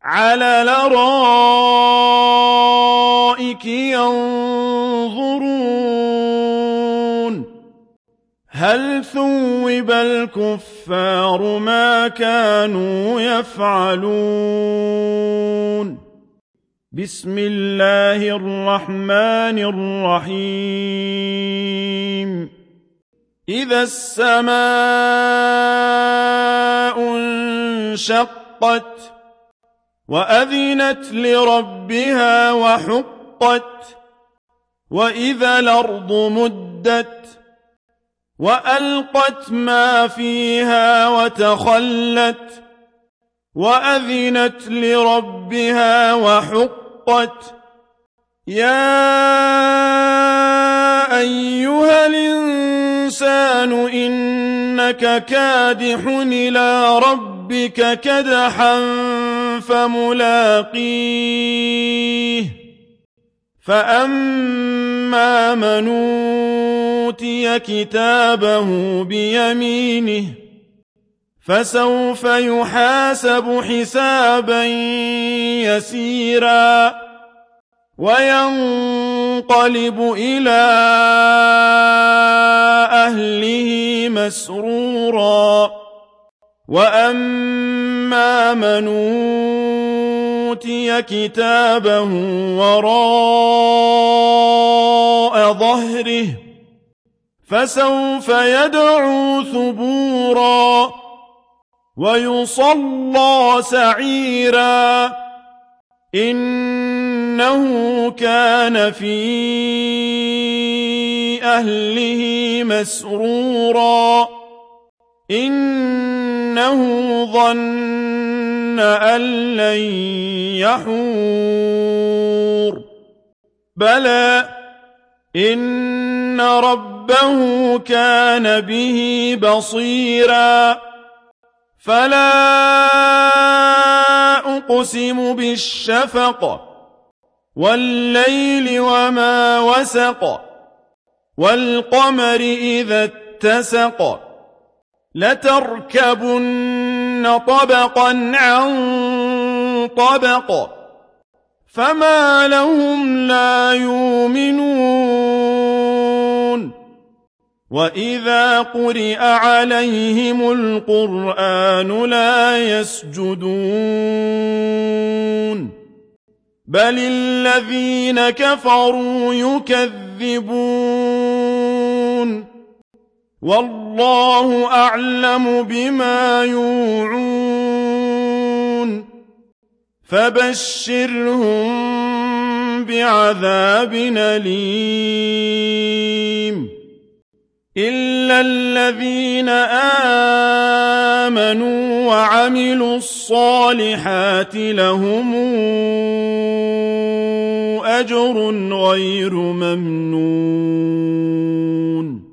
على الأرائك ينظرون هل ثوب الكفار ما كانوا يفعلون بسم الله الرحمن الرحيم إذا السماء انشقت وأذنت لربها وحقت وإذا الأرض مدت وألقت ما فيها وتخلت وأذنت لربها وحقت يا أيها الإنسان إنك كادح إلى ربك كدحا فملاقيه فأما من أوتي كتابه بيمينه فسوف يحاسب حسابا يسيرا وينقلب إلى أهله مسرورا وأما من أوتي كتابه وراء ظهره فسوف يدعو ثبورا ويصلى سعيرا إنه كان في أهله مسرورا إنه ظن أن لن يحور بلى إن ربه كان به بصيرا فلا أقسم بالشفق والليل وما وسق والقمر إذا اتسق لتركبن طبقا عن طبق فما لهم لا يؤمنون وإذا قرئ عليهم القرآن لا يسجدون بل الذين كفروا يكذبون والله أعلم بما يوعون فبشرهم بعذاب أليم إلا الذين آمنوا وعملوا الصالحات لهم أجر غير ممنون